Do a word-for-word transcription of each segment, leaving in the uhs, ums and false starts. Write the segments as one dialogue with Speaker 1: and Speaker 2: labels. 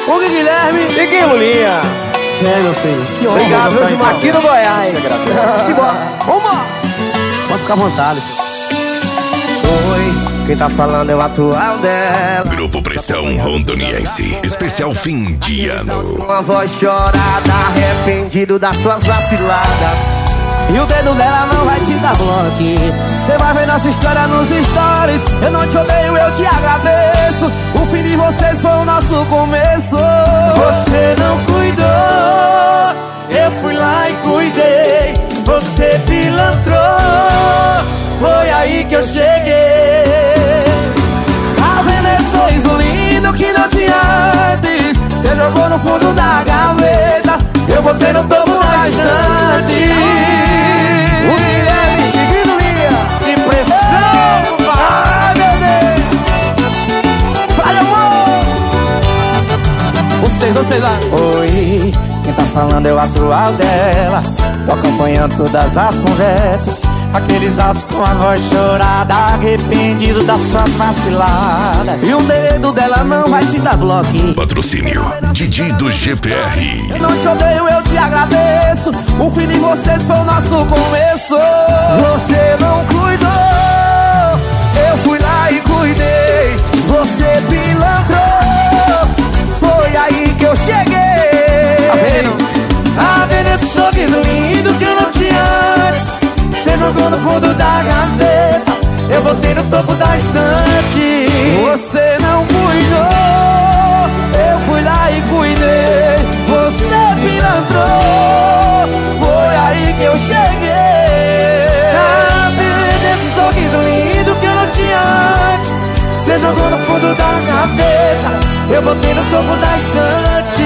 Speaker 1: Hugo Guilherme
Speaker 2: e Guilherme.
Speaker 1: É, meu filho.
Speaker 2: Que honra.
Speaker 1: Obrigado, meus irmãos.
Speaker 2: Aqui no Goiás.
Speaker 1: Simbora. Vamos. Pode ficar à vontade. Oi, quem tá falando é o atual dela.
Speaker 3: Grupo Pressão Rondoniense, especial fim de ano.
Speaker 1: Uma voz chorada, arrependido das suas vaciladas.
Speaker 2: E o dedo dela não vai te dar bloque. Cê vai ver nossa história nos stories. Eu não te odeio, eu te agradeço. O fim de vocês foi o nosso começo.
Speaker 4: Você não cuidou, eu fui lá e cuidei. Você pilantrou, foi aí que eu cheguei.
Speaker 2: Tá vendo esse sorriso lindo que não tinha antes? Cê jogou no fundo da gaveta, eu botei no topo da estante.
Speaker 1: O Guilherme e Guilherme.
Speaker 4: Que pressão,
Speaker 1: Ai, meu Deus.
Speaker 2: Vai, amor! Vocês, vocês lá.
Speaker 4: Oi, quem tá falando é o atual dela. Tô acompanhando todas as conversas. Aqueles atos com a voz chorada, arrependido das suas vaciladas.
Speaker 2: E o dedo dela não vai te dar bloque.
Speaker 3: Patrocínio Didi do G P R.
Speaker 2: Eu não te odeio, eu te agradeço. O fim de vocês foi o nosso começo.
Speaker 1: Você não cuidou, eu fui lá e cuidei. Você pilantrou, foi aí que eu cheguei.
Speaker 2: Tá vendo?
Speaker 4: Tá vendo esse sorriso lindo que eu não tinha antes? Cê jogou no fundo da gaveta, eu botei no topo da estante.
Speaker 2: Você não cuidou, eu fui lá e cuidei. Você pilantrou, foi aí que eu cheguei.
Speaker 4: Tá vendo esse sorriso lindo que eu não tinha antes? Cê jogou no fundo da gaveta, eu botei no topo da estante.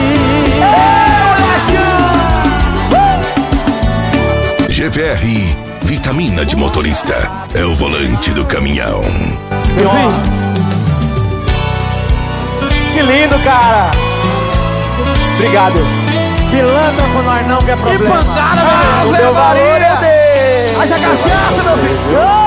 Speaker 3: G P R, vitamina de motorista. É o volante do caminhão.
Speaker 1: Enfim. Que lindo, cara. Obrigado.
Speaker 4: Pilantra com nós não, que é problema.
Speaker 1: Que pancada, meu Deus.
Speaker 2: Ave Maria, Deus.
Speaker 1: Haja cachaça, meu filho.